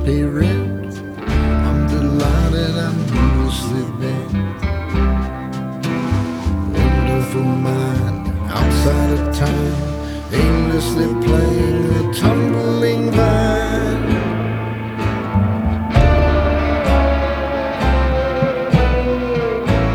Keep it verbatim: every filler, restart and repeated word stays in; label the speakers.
Speaker 1: pay rent. I'm delighted I'm endlessly bent. Wonderful mind outside of time, aimlessly playing a tumble